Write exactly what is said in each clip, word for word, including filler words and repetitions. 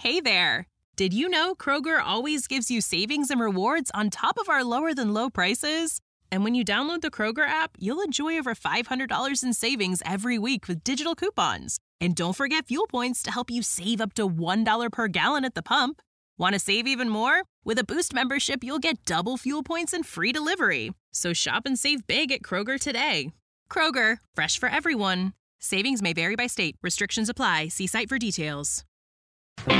Hey there! Did you know Kroger always gives you savings and rewards on top of our lower-than-low prices? And when you download the Kroger app, you'll enjoy over five hundred dollars in savings every week with digital coupons. And don't forget fuel points to help you save up to one dollar per gallon at the pump. Want to save even more? With a Boost membership, you'll get double fuel points and free delivery. So shop and save big at Kroger today. Kroger, fresh for everyone. Savings may vary by state. Restrictions apply. See site for details. All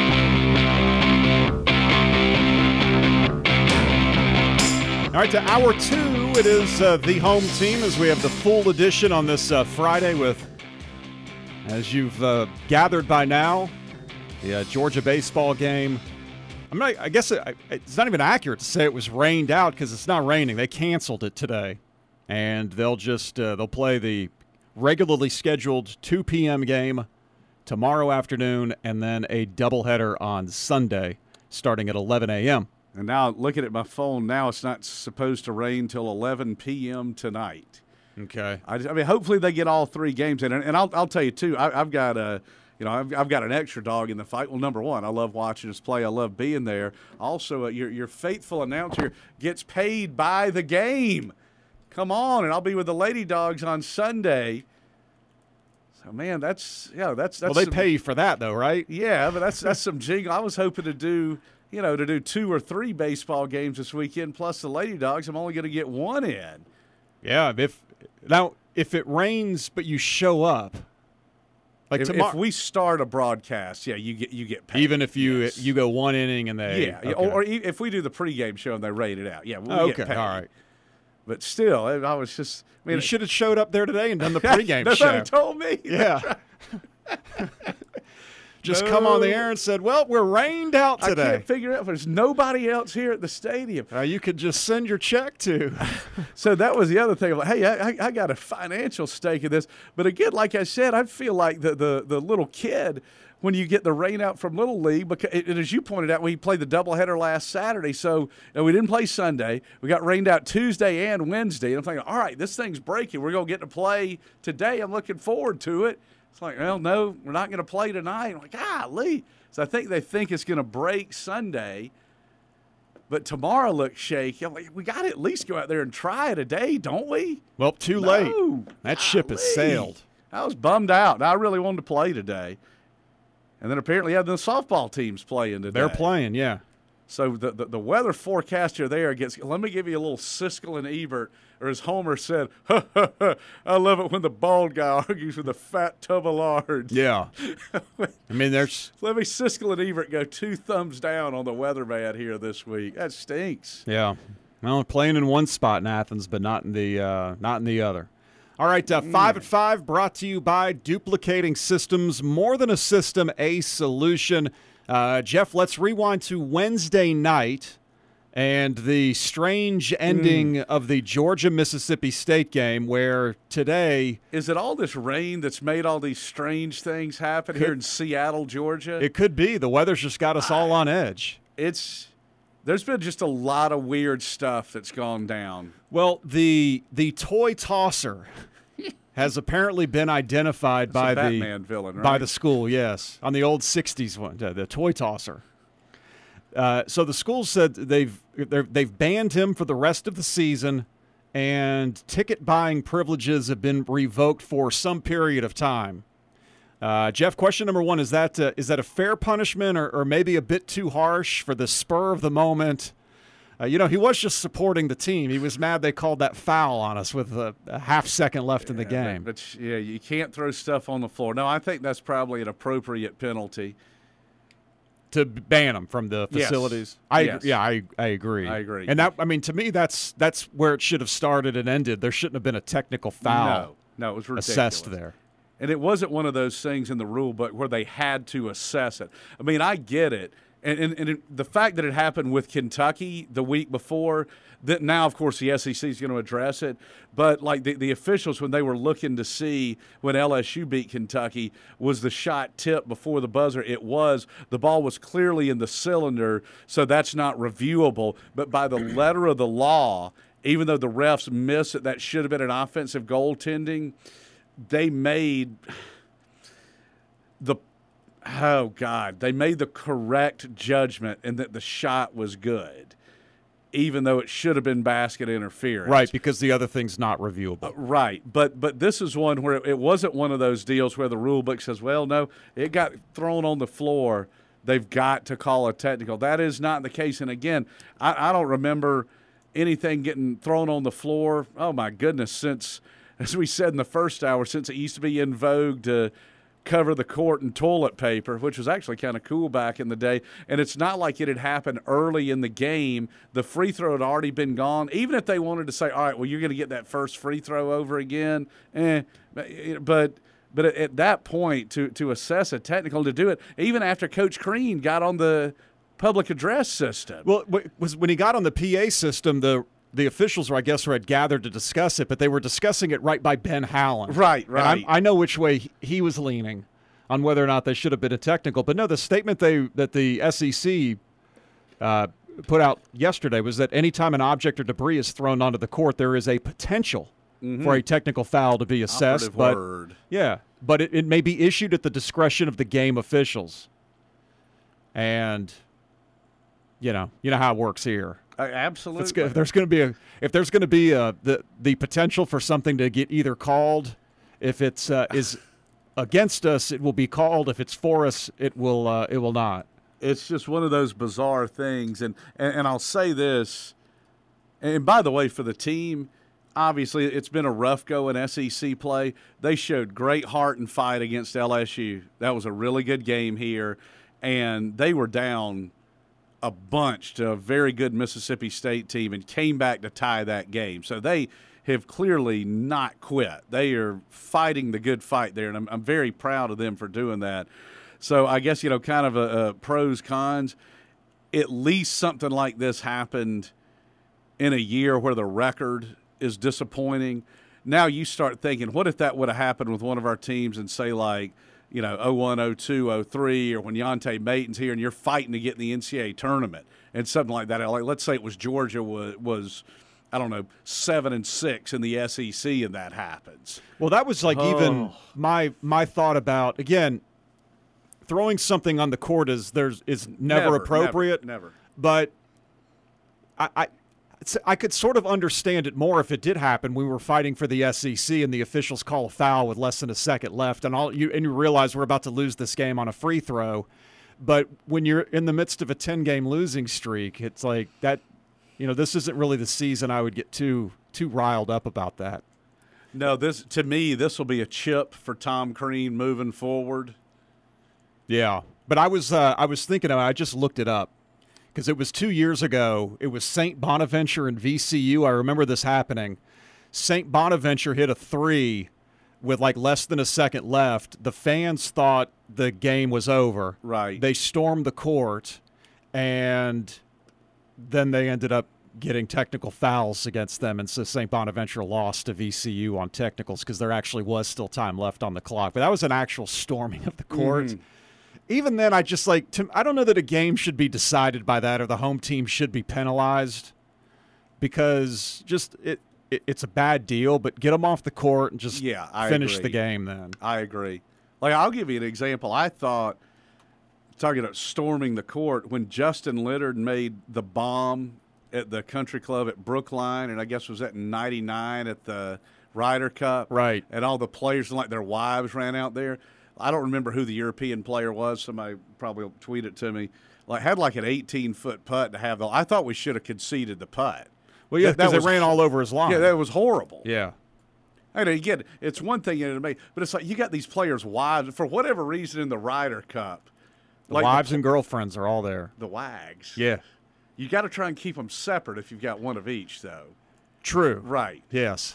right, to hour two, it is uh, the home team as we have the full edition on this uh, Friday with, as you've uh, gathered by now, the uh, Georgia baseball game. I'm not, I guess it, it's not even accurate to say it was rained out because it's not raining. They canceled it today, and they'll just uh, they'll play the regularly scheduled two p.m. game tomorrow afternoon, and then a doubleheader on Sunday starting at eleven a.m. And now, looking at my phone now, it's not supposed to rain till eleven p.m. tonight. Okay. I, I mean, hopefully they get all three games in. And, and I'll, I'll tell you, too, I, I've got a, you know, I've, I've got an extra dog in the fight. Well, number one, I love watching us play. I love being there. Also, uh, your, your faithful announcer gets paid by the game. Come on, and I'll be with the Lady Dogs on Sunday. So, man, that's, yeah, that's, that's. Well, they some, pay you for that, though, right? Yeah, but that's, that's some jingle. I was hoping to do. You know, to do two or three baseball games this weekend, plus the Lady Dogs, I'm only going to get one in. Yeah, if now if it rains but you show up, like if, tomorrow, if we start a broadcast, yeah, you get you get paid. Even if you yes. you go one inning and they yeah, okay. or, or if we do the pregame show and they rate it out, yeah, we oh, get okay, paid. all right. But still, I was just. I mean, you should have showed up there today and done the pregame Nobody show. Nobody told me. Yeah. Just no. come on the air and said, well, we're rained out today. I can't figure out. There's nobody else here at the stadium. Uh, you could just send your check to. So that was the other thing. Like, hey, I, I got a financial stake in this. But again, like I said, I feel like the, the, the little kid when you get the rain out from Little League. Because, and as you pointed out, we played the doubleheader last Saturday. So you know, we didn't play Sunday. We got rained out Tuesday and Wednesday. And I'm thinking, all right, this thing's breaking. We're going to get to play today. I'm looking forward to it. It's like, well, no, we're not going to play tonight. I'm like, golly. So I think they think it's going to break Sunday. But tomorrow looks shaky. I'm like, we got to at least go out there and try it a day, don't we? Well, too no, late. That golly. ship has sailed. I was bummed out. I really wanted to play today. And then apparently yeah, the softball team's playing today. They're playing, yeah. So the, the, the weather forecaster there gets – let me give you a little Siskel and Ebert, or as Homer said, ha, ha, ha, I love it when the bald guy argues with the fat tub of lard. Yeah. I mean, there's – Let me Siskel and Ebert go two thumbs down on the weatherman here this week. That stinks. Yeah. Well, playing in one spot in Athens, but not in the uh, not in the other. All right, uh, five at five brought to you by Duplicating Systems. More than a system, a solution. Uh, Jeff, let's rewind to Wednesday night and the strange ending mm. of the Georgia-Mississippi State game where today – Is it all this rain that's made all these strange things happen could, here in Seattle, Georgia? It could be. The weather's just got us all on edge. It's – there's been just a lot of weird stuff that's gone down. Well, the the toy tosser – has apparently been identified That's by a the Batman villain, right? by the school, yes, on the old sixties one, the toy tosser. Uh, so the school said they've they've banned him for the rest of the season, and ticket buying privileges have been revoked for some period of time. Uh, Jeff, question number one: Is that uh, is that a fair punishment, or, or maybe a bit too harsh for the spur of the moment? Uh, you know, he was just supporting the team. He was mad they called that foul on us with a, a half second left in the yeah, game. But, but, yeah, you can't throw stuff on the floor. No, I think that's probably an appropriate penalty. To ban them from the facilities. Yes. I yes. Yeah, I I agree. I agree. And that, I mean, to me, that's that's where it should have started and ended. There shouldn't have been a technical foul no, no, it was ridiculous. assessed there. And it wasn't one of those things in the rule book where they had to assess it. I mean, I get it. And, and, and it, the fact that it happened with Kentucky the week before, that now, of course, the S E C is going to address it. But, like, the, the officials, when they were looking to see when L S U beat Kentucky, was the shot tipped before the buzzer? It was. The ball was clearly in the cylinder, so that's not reviewable. But by the letter of the law, even though the refs missed it, that should have been an offensive goaltending, they made the Oh, God. They made the correct judgment and that the shot was good, even though it should have been basket interference. Right, because the other thing's not reviewable. Uh, right. But but this is one where it wasn't one of those deals where the rule book says, well, no, it got thrown on the floor. They've got to call a technical. That is not the case. And, again, I, I don't remember anything getting thrown on the floor, oh, my goodness, since, as we said in the first hour, since it used to be in vogue to – cover the court in toilet paper, which was actually kind of cool back in the day. And it's not like it had happened early in the game. The free throw had already been gone. Even if they wanted to say, all right, well, you're going to get that first free throw over again, eh. But but at that point, to, to assess a technical, to do it, even after Coach Crean got on the public address system. Well, was when he got on the P A system, the The officials, were, I guess, were had gathered to discuss it, but they were discussing it right by Ben Howland. Right, right. I know which way he was leaning on whether or not they should have been a technical. But no, the statement they that the S E C uh, put out yesterday was that anytime an object or debris is thrown onto the court, there is a potential mm-hmm. for a technical foul to be assessed. Operative but word. Yeah, but it, it may be issued at the discretion of the game officials. And you know, you know how it works here. Uh, absolutely. If, if there's going to be a, if there's going to be a, the the potential for something to get either called, if it's uh, is against us, it will be called. If it's for us, it will uh, it will not. It's just one of those bizarre things, and, and and I'll say this. And by the way, for the team, obviously it's been a rough go in S E C play. They showed great heart and fight against L S U. That was a really good game here, and they were down a bunch to a very good Mississippi State team and came back to tie that game. So they have clearly not quit. They are fighting the good fight there, and I'm, I'm very proud of them for doing that. So I guess, you know, kind of a, a pros, cons. At least something like this happened in a year where the record is disappointing. Now you start thinking, what if that would have happened with one of our teams and say like, you know, oh one, oh two, oh three, or when Yontae Maton's here and you're fighting to get in the N C double A tournament and something like that. Like, let's say it was Georgia was, was I don't know, seven and six in the S E C and that happens. Well, that was like oh. even my my thought about, again, throwing something on the court is there's is never, never appropriate. Never, never. But I, I I could sort of understand it more if it did happen. We were fighting for the S E C and the officials call a foul with less than a second left, and all you and you realize we're about to lose this game on a free throw. But when you're in the midst of a ten-game losing streak, it's like that. You know, this isn't really the season I would get too too riled up about that. No, this to me, this will be a chip for Tom Crean moving forward. Yeah, but I was uh, I was thinking, I just looked it up. Because it was two years ago. It was Saint Bonaventure and V C U. I remember this happening. Saint Bonaventure hit a three with like less than a second left. The fans thought the game was over. Right. They stormed the court, and then they ended up getting technical fouls against them, and so Saint Bonaventure lost to V C U on technicals because there actually was still time left on the clock. But that was an actual storming of the court. Mm-hmm. Even then, I just like to, I don't know that a game should be decided by that or the home team should be penalized because just it, it it's a bad deal. But get them off the court and just yeah, I finish agree. the game. Then I agree. Like I'll give you an example. I thought talking about storming the court when Justin Leonard made the bomb at the country club at Brookline, and I guess was that in ninety-nine at the Ryder Cup, right? And all the players and like their wives ran out there. I don't remember who the European player was. Somebody probably will tweet it to me. Like had like an eighteen-foot putt to have the. I thought we should have conceded the putt. Well, yeah, because that it ran all over his line. Yeah, that was horrible. Yeah. I mean, again, it's one thing to me, but it's like you got these players' wives for whatever reason in the Ryder Cup. The like wives the, and girlfriends are all there. The wags. Yeah. You got to try and keep them separate if you've got one of each, though. True. Right. Yes.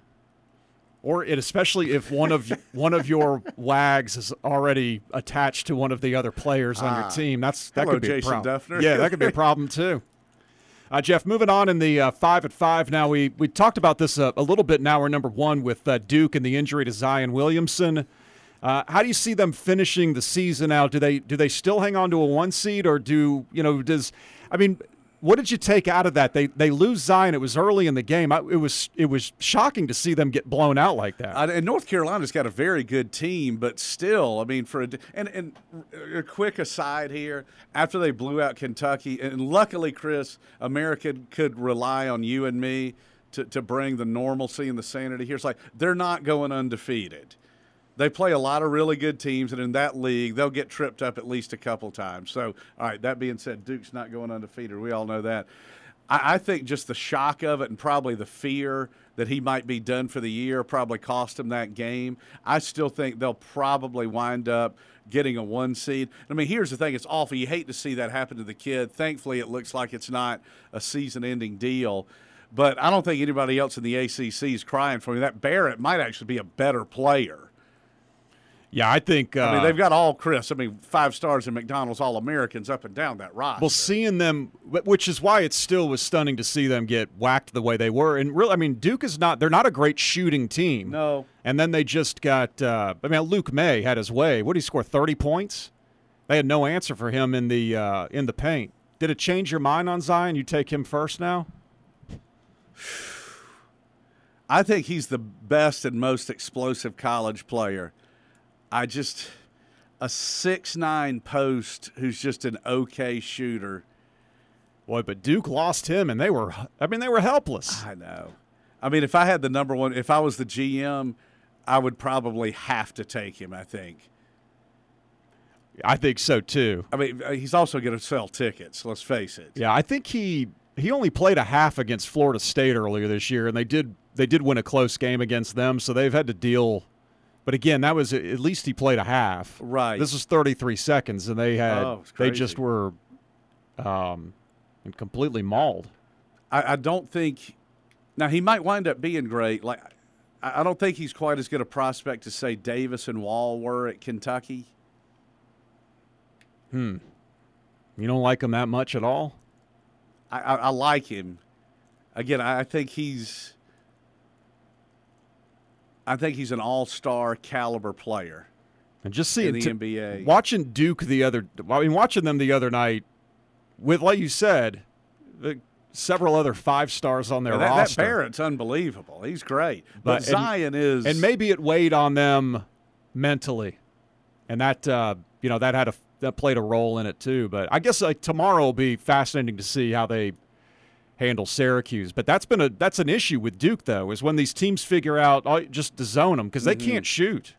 Or it, especially if one of one of your wags is already attached to one of the other players on ah, your team. That's that hello, could be Jason a problem. Duffner. Yeah, that could be a problem too. Uh, Jeff, moving on in the uh, five at five. Now we we talked about this uh, a little bit. Now we're number one with uh, Duke and the injury to Zion Williamson. Uh, how do you see them finishing the season out? Do they do they still hang on to a one seed, or do you know does I mean what did you take out of that? They they lose Zion. It was early in the game. I, it was it was shocking to see them get blown out like that. Uh, and North Carolina's got a very good team, but still, I mean, for a, and and a quick aside here, after they blew out Kentucky, and luckily, Chris, America could rely on you and me to to bring the normalcy and the sanity here. It's like they're not going undefeated. They play a lot of really good teams, and in that league, they'll get tripped up at least a couple times. So, all right, that being said, Duke's not going undefeated. We all know that. I, I think just the shock of it and probably the fear that he might be done for the year probably cost him that game. I still think they'll probably wind up getting a one seed. I mean, here's the thing. It's awful. You hate to see that happen to the kid. Thankfully, it looks like it's not a season-ending deal. But I don't think anybody else in the A C C is crying for me. That Barrett might actually be a better player. Yeah, I think uh, I mean, they've got all Chris. I mean, five stars in McDonald's All-Americans up and down that roster. Well, seeing them, which is why it still was stunning to see them get whacked the way they were. And really, I mean, Duke is not – they're not a great shooting team. No. And then they just got uh, – I mean, Luke May had his way. What did he score, thirty points? They had no answer for him in the uh, in the paint. Did it change your mind on Zion? You take him first now? I think he's the best and most explosive college player. I just – a six nine post who's just an okay shooter. Boy, but Duke lost him, and they were – I mean, they were helpless. I know. I mean, if I had the number one – if I was the G M, I would probably have to take him, I think. I think so, too. I mean, he's also going to sell tickets, let's face it. Yeah, I think he he only played a half against Florida State earlier this year, and they did they did win a close game against them, so they've had to deal – but again, that was at least he played a half. Right. This was thirty-three seconds, and they had oh, they just were um, completely mauled. I, I don't think now he might wind up being great. Like I, I don't think he's quite as good a prospect as say Davis and Wall were at Kentucky. Hmm. You don't like him that much at all? I, I, I like him. Again, I, I think he's. I think he's an all-star caliber player. And just seeing the t- N B A, watching Duke the other, I mean, watching them the other night, with like you said, the, several other five stars on their yeah, that, roster. That Barrett's unbelievable. He's great, but, but Zion and, is, and maybe it weighed on them mentally, and that uh, you know that had a that played a role in it too. But I guess like tomorrow will be fascinating to see how they handle Syracuse. But that's been a that's an issue with Duke though, is when these teams figure out oh, just to zone them because they mm-hmm. can't shoot.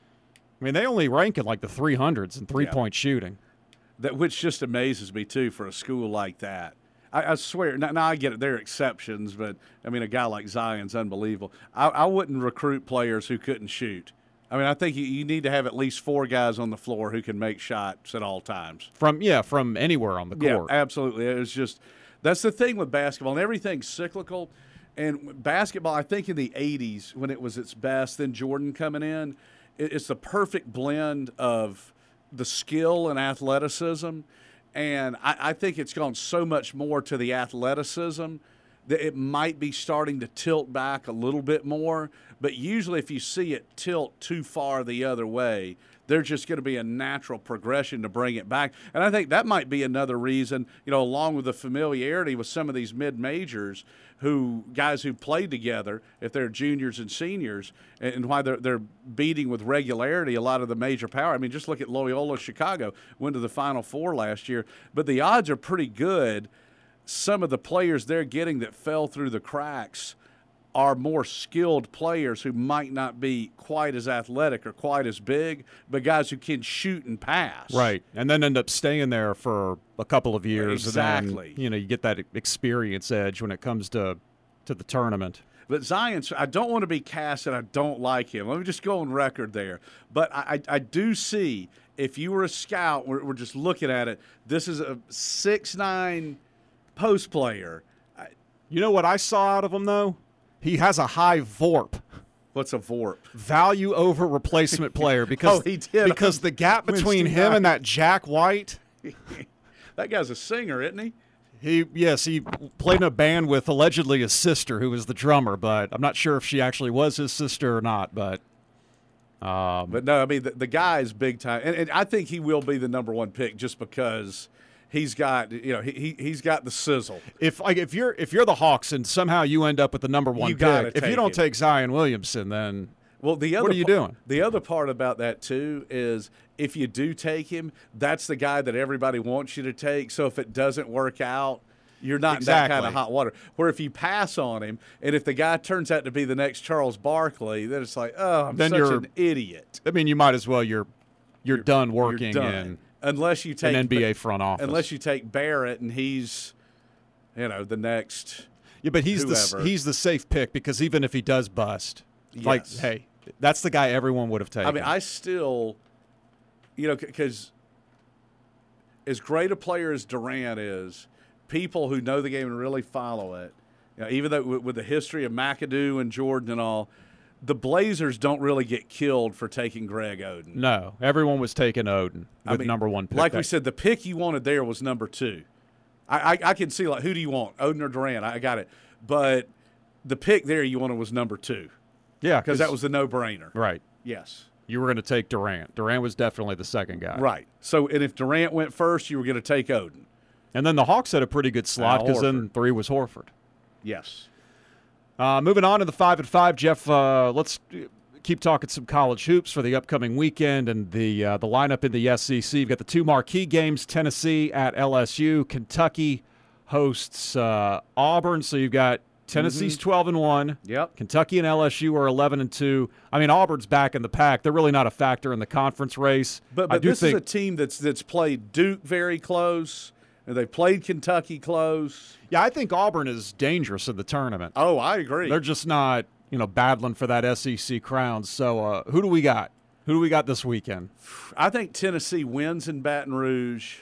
I mean, they only rank in like the three hundreds in three-point yeah. shooting. That which just amazes me too for a school like that. I, I swear. Now, now I get it; there are exceptions, but I mean, a guy like Zion's unbelievable. I, I wouldn't recruit players who couldn't shoot. I mean, I think you, you need to have at least four guys on the floor who can make shots at all times. From yeah, from anywhere on the court. Yeah, absolutely. It's just. That's the thing with basketball, and everything's cyclical. And basketball, I think in the eighties, when it was its best, then Jordan coming in, it's the perfect blend of the skill and athleticism. And I, I think it's gone so much more to the athleticism that it might be starting to tilt back a little bit more. But usually if you see it tilt too far the other way, there's just going to be a natural progression to bring it back. And I think that might be another reason, you know, along with the familiarity with some of these mid-majors who guys who played together, if they're juniors and seniors, and why they're, they're beating with regularity a lot of the major power. I mean, just look at Loyola Chicago, went to the Final Four last year. But the odds are pretty good. Some of the players they're getting that fell through the cracks are more skilled players who might not be quite as athletic or quite as big, but guys who can shoot and pass. Right, and then end up staying there for a couple of years. Exactly. And then, you know, you get that experience edge when it comes to, to the tournament. But Zion, I don't want to be cast and I don't like him. Let me just go on record there. But I, I, I do see, if you were a scout, we're, we're just looking at it, this is a six nine post player. You know what I saw out of him, though? He has a high V O R P. What's a V O R P? Value over replacement player. Because, oh, he did. Because the gap between him night. and that Jack White. That guy's a singer, isn't he? He Yes, he played in a band with allegedly his sister, who was the drummer, but I'm not sure if she actually was his sister or not. But um, but no, I mean, the, the guy is big time. And, and I think he will be the number one pick just because he's got you know he, he he's got the sizzle. If like if you're if you're the Hawks and somehow you end up with the number one You pick, gotta if you take don't it. take Zion Williamson, then Well, the other what are you pa- doing? The other part about that too is if you do take him, that's the guy that everybody wants you to take. So if it doesn't work out, you're not in that kind Exactly. of hot water. Where if you pass on him, and if the guy turns out to be the next Charles Barkley, then it's like, oh, I'm Then such you're- an idiot. I mean, you might as well. You're you're, done You're working done. in unless you take an N B A Ba- front office. Unless you take Barrett and he's, you know, the next. yeah, but he's whoever. the he's the safe pick because even if he does bust, like Yes. hey, that's the guy everyone would have taken. I mean, I still, you know, because as great a player as Durant is, people who know the game and really follow it, you know, even though with, with the history of McAdoo and Jordan and all, the Blazers don't really get killed for taking Greg Oden. no, everyone was taking Oden with I mean, number one pick. Like we That- said, the pick you wanted there was number two. I, I, I can see, like, who do you want, Oden or Durant? I got it. But the pick there you wanted was number two yeah, because that was the no-brainer. right. Yes. You were going to take Durant. Durant was definitely the second guy. Right. So, and if Durant went first, you were going to take Oden. And then the Hawks had a pretty good slot Al because then three was Horford. Yes. Uh, moving on to the five and five, Jeff. Uh, let's keep talking some college hoops for the upcoming weekend and the uh, the lineup in the S E C. You've got the two marquee games: Tennessee at L S U, Kentucky hosts uh, Auburn. So you've got Tennessee's twelve and one. Yep. Kentucky and L S U are eleven and two. I mean, Auburn's back in the pack. They're really not a factor in the conference race. But I but do this think is a team that's that's played Duke very close, and they played Kentucky close. yeah, I think Auburn is dangerous in the tournament. Oh, I agree. They're just not, you know, battling for that S E C crown. So uh, who do we got? Who do we got this weekend? I think Tennessee wins in Baton Rouge.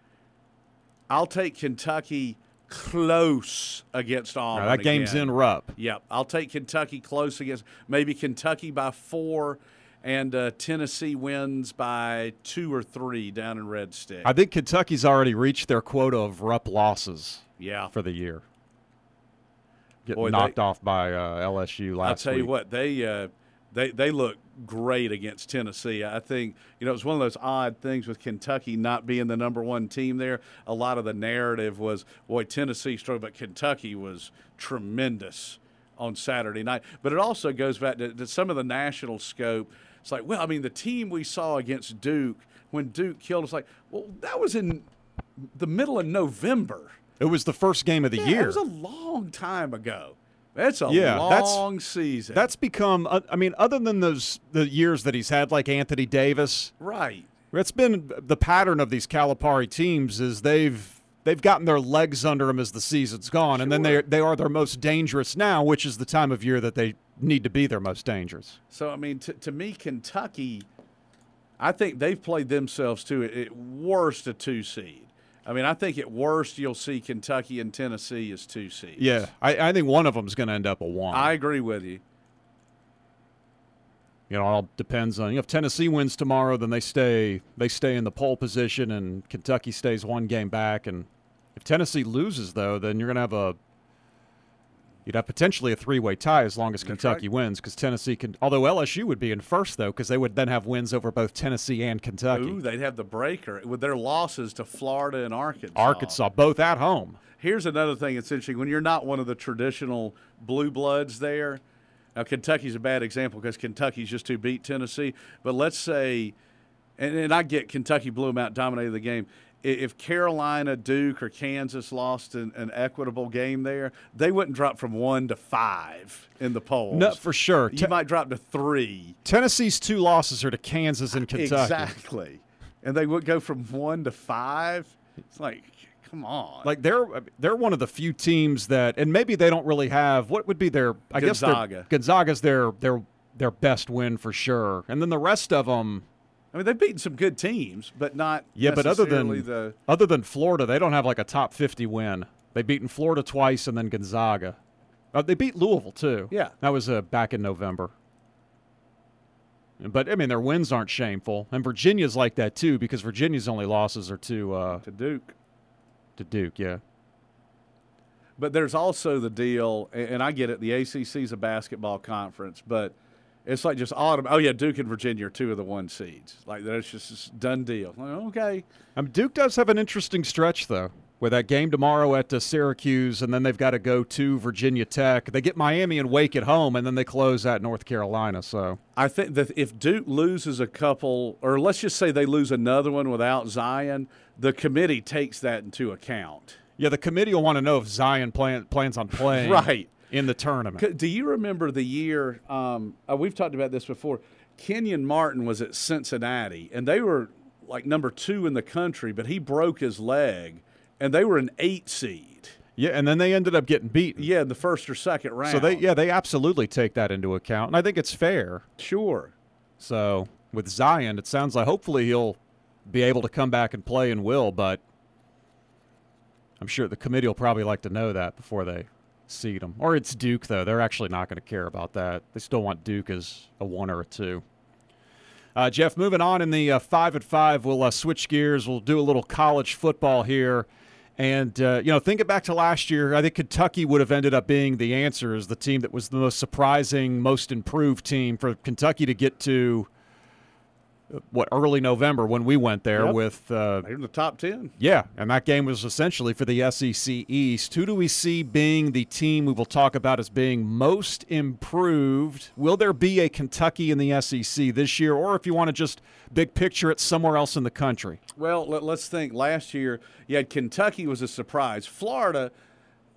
I'll take Kentucky close against All Auburn. right, that game's again. in Rupp. Yep, I'll take Kentucky close against maybe Kentucky by four, and uh, Tennessee wins by two or three down in Red Stick. I think Kentucky's already reached their quota of Rupp losses yeah, for the year. Getting Boy, knocked they- off by uh, L S U I'll last tell week. you what, they uh, they they look great against Tennessee. I think you know it's one of those odd things with Kentucky not being the number one team there. A lot of the narrative was, boy, Tennessee struggled, but Kentucky was tremendous on Saturday night. But it also goes back to, to some of the national scope. It's like, well, I mean, the team we saw against Duke when Duke killed us, like, well, that was in the middle of November. It was the first game of the Yeah, year. It was a long time ago. That's a Yeah, that's- long season. That's become, uh, I mean, other than those the years that he's had, like Anthony Davis, right. it's been the pattern of these Calipari teams is they've they've gotten their legs under them as the season's gone, and then they Sure. they are their most dangerous now, which is the time of year that they need to be their most dangerous. So, I mean, to, to me, Kentucky, I think they've played themselves to it at worst a two seed. I mean, I think at worst you'll see Kentucky and Tennessee as two seeds. Yeah, I, I think one of them is going to end up a one. I agree with you. You know, it all depends on, you know, if Tennessee wins tomorrow, then they stay they stay in the pole position, and Kentucky stays one game back. And if Tennessee loses, though, then you're going to have a you'd have potentially a three-way tie as long as Kentucky right. wins, because Tennessee can. Although L S U would be in first, though, because they would then have wins over both Tennessee and Kentucky. Ooh, they'd have the breaker with their losses to Florida and Arkansas. Arkansas, both at home. Here's another thing that's interesting. When you're not one of the traditional blue bloods there, now Kentucky's a bad example because Kentucky's just to beat Tennessee. But let's say, and, and I get Kentucky blew them out, dominated the game. I- If Carolina, Duke, or Kansas lost an, an equitable game there, they wouldn't drop from one to five in the polls. No, for sure. You Te- might drop to three. Tennessee's two losses are to Kansas and Kentucky. Exactly. And they would go from one to five. It's like, come on. Like they're they're one of the few teams that, and maybe they don't really have what would be their. I guess Gonzaga. their, Gonzaga's their their their best win for sure, and then the rest of them. I mean, they've beaten some good teams, but not Yeah, but other than necessarily the other than Florida, they don't have like a top fifty win. They've beaten Florida twice and then Gonzaga. Uh, they beat Louisville too. Yeah. that was uh, back in November. But I mean, their wins aren't shameful, and Virginia's like that too because Virginia's only losses are to uh, to Duke. to Duke. Yeah. But there's also the deal, and and I get it, the A C C is a basketball conference, but It's like just autumn. Oh, yeah, Duke and Virginia are two of the one seeds. Like, that's just a done deal. Like, okay. Um, Duke does have an interesting stretch, though, with that game tomorrow at uh, Syracuse, and then they've got to go to Virginia Tech. They get Miami and Wake at home, and then they close at North Carolina. So I think that if Duke loses a couple, or let's just say they lose another one without Zion, the committee takes that into account. Yeah, the committee will want to know if Zion plan, plans on playing. Right. In the tournament. Do you remember the year, um, uh, we've talked about this before, Kenyon Martin was at Cincinnati, and they were like number two in the country, but he broke his leg, and they were an eight seed. Yeah, and then they ended up getting beaten. Yeah, in the first or second round. So, they yeah, they absolutely take that into account, and I think it's fair. Sure. So, with Zion, it sounds like hopefully he'll be able to come back and play and will, but I'm sure the committee will probably like to know that before they seed them. Or it's Duke, though. They're actually not going to care about that. They still want Duke as a one or a two. Uh, Jeff, moving on in the uh, five at five, we'll uh, switch gears. We'll do a little college football here. And, uh, you know, thinking back to last year, I think Kentucky would have ended up being the answer as the team that was the most surprising, most improved team for Kentucky to get to, what, early November when we went there yep. with uh, – They're in the top ten. Yeah, and that game was essentially for the S E C East. Who do we see being the team we will talk about as being most improved? Will there be a Kentucky in the S E C this year, or if you want to just big picture it somewhere else in the country? Well, let, let's think. Last year, you had Kentucky was a surprise. Florida –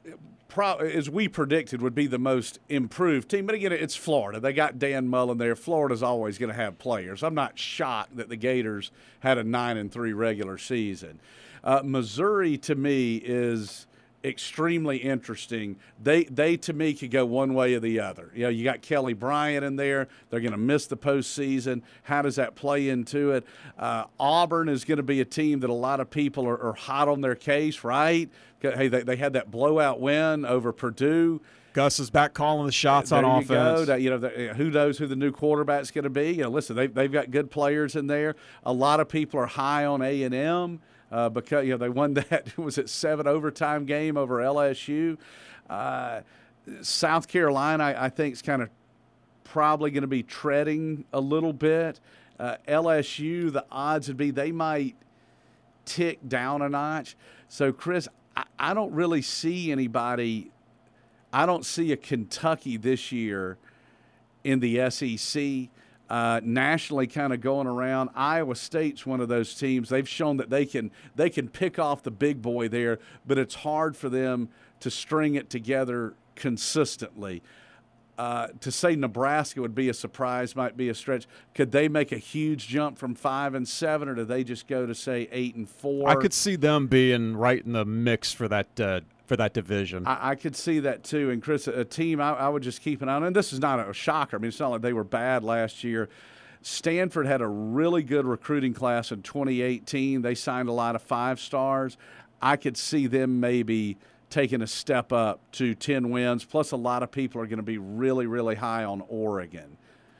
as we predicted, would be the most improved team. But again, it's Florida. They got Dan Mullen there. Florida's always going to have players. I'm not shocked that the Gators had a nine and three regular season. Uh, Missouri, to me, is extremely interesting. They, they to me, could go one way or the other. You know, you got Kelly Bryant in there. They're going to miss the postseason. How does that play into it? Uh, Auburn is going to be a team that a lot of people are, are hot on their case, right? Hey, they, they had that blowout win over Purdue. Gus is back calling the shots there on you offense. Go. You know, the, who knows who the new quarterback's going to be? You know, listen, they've they've got good players in there. A lot of people are high on A and M uh, because you know they won that was it seven overtime game over L S U. Uh, South Carolina, I, I think, is kind of probably going to be treading a little bit. Uh, L S U, the odds would be they might tick down a notch. So, Chris, I, I don't really see anybody. I don't see a Kentucky this year in the S E C. Uh, nationally, kind of going around. Iowa State's one of those teams. They've shown that they can they can pick off the big boy there, but it's hard for them to string it together consistently. Uh, to say Nebraska would be a surprise might be a stretch. Could they make a huge jump from five and seven, or do they just go to say eight and four? I could see them being right in the mix for that uh, for that division. I, I could see that too. And Chris, a team I, I would just keep an eye on. And this is not a shocker. I mean, it's not like they were bad last year. Stanford had a really good recruiting class in twenty eighteen. They signed a lot of five stars. I could see them maybe taking a step up to ten wins, plus a lot of people are going to be really, really high on Oregon.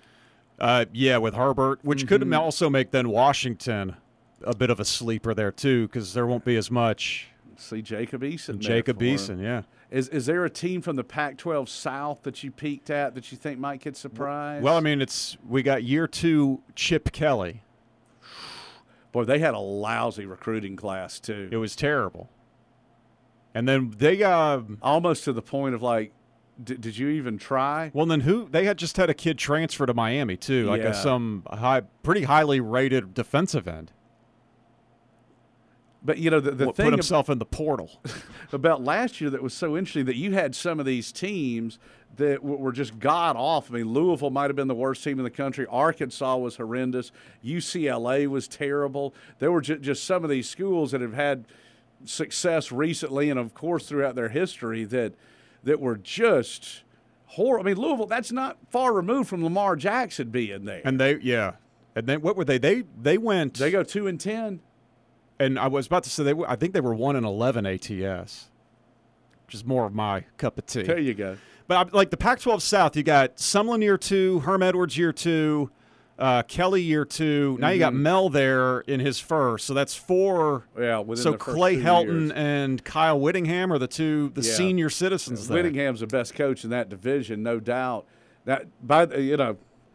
Uh, yeah, with Herbert, which mm-hmm. could also make then Washington a bit of a sleeper there too, because there won't be as much. See Jacob Eason. Jacob Eason, yeah. Is is there a team from the Pac twelve South that you peeked at that you think might get surprised? Well, I mean, it's we got year two Chip Kelly. Boy, they had a lousy recruiting class too. It was terrible. And then they uh, almost to the point of like, did, did you even try? Well, then who they had just had a kid transfer to Miami too, like yeah. a, some high, pretty highly rated defensive end. But you know the the what, thing put himself ab- in the portal about last year that was so interesting that you had some of these teams that w- were just god awful. I mean, Louisville might have been the worst team in the country. Arkansas was horrendous. U C L A was terrible. There were ju- just some of these schools that have had success recently and of course throughout their history that that were just horrible. I mean, Louisville, that's not far removed from Lamar Jackson being there. And they yeah. And then what were they? They they went They go two and ten. And I was about to say they I think they were one and eleven A T S. Which is more of my cup of tea. There you go. But like the Pac twelve South, you got Sumlin year two, Herm Edwards year two, Uh, Kelly year two. Now mm-hmm. you got Mel there in his first, so that's four. Yeah, within so the first Clay two Helton years. and Kyle Whittingham are the two, the yeah. senior citizens. Yeah, there. Whittingham's the best coach in that division, no doubt. That by the, you know,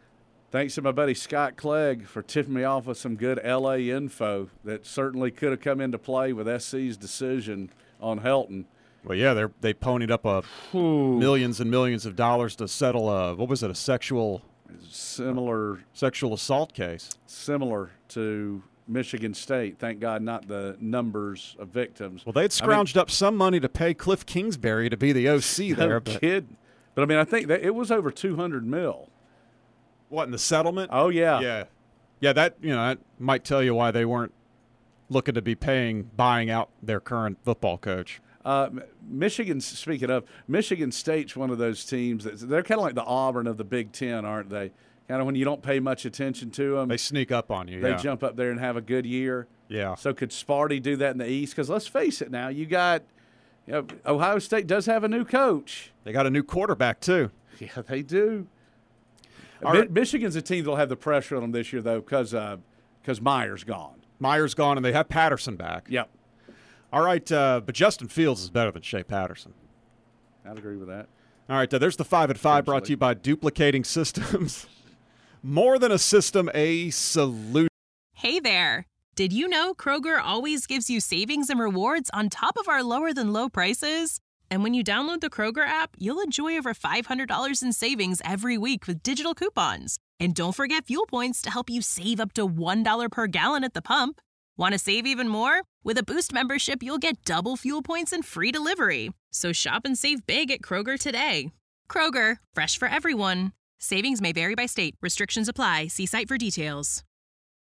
Thanks to my buddy Scott Clegg for tipping me off with some good L A info that certainly could have come into play with S C's decision on Helton. Well, yeah, they they ponied up a Ooh. millions and millions of dollars to settle a, what was it, a sexual Similar, sexual assault case. similar to Michigan State. Thank God, not the numbers of victims. Well, they'd scrounged I mean, up some money to pay Cliff Kingsbury to be the O C there. No but, kid. But I mean, I think that it was over two hundred mil. What, in the settlement? Oh yeah, yeah, yeah. That you know, that might tell you why they weren't looking to be paying, buying out their current football coach. Uh, Michigan. Speaking of, Michigan State's one of those teams that they're kind of like the Auburn of the Big Ten, aren't they? Kind of when you don't pay much attention to them, they sneak up on you. They yeah. jump up there and have a good year. Yeah. So could Sparty do that in the East? Because let's face it, now you got, you know, Ohio State does have a new coach. They got a new quarterback too. Yeah, they do. Mi- Right. Michigan's a team that'll have the pressure on them this year, though, because because uh, Meyer's gone. Meyer's gone, and they have Patterson back. Yep. All right, uh, but Justin Fields is better than Shea Patterson. I'd agree with that. All right, uh, there's the five at five brought to you by Duplicating Systems. More than a system, a solution. Hey there. Did you know Kroger always gives you savings and rewards on top of our lower than low prices? And when you download the Kroger app, you'll enjoy over five hundred dollars in savings every week with digital coupons. And don't forget fuel points to help you save up to one dollar per gallon at the pump. Want to save even more? With a Boost membership, you'll get double fuel points and free delivery. So shop and save big at Kroger today. Kroger, fresh for everyone. Savings may vary by state. Restrictions apply. See site for details.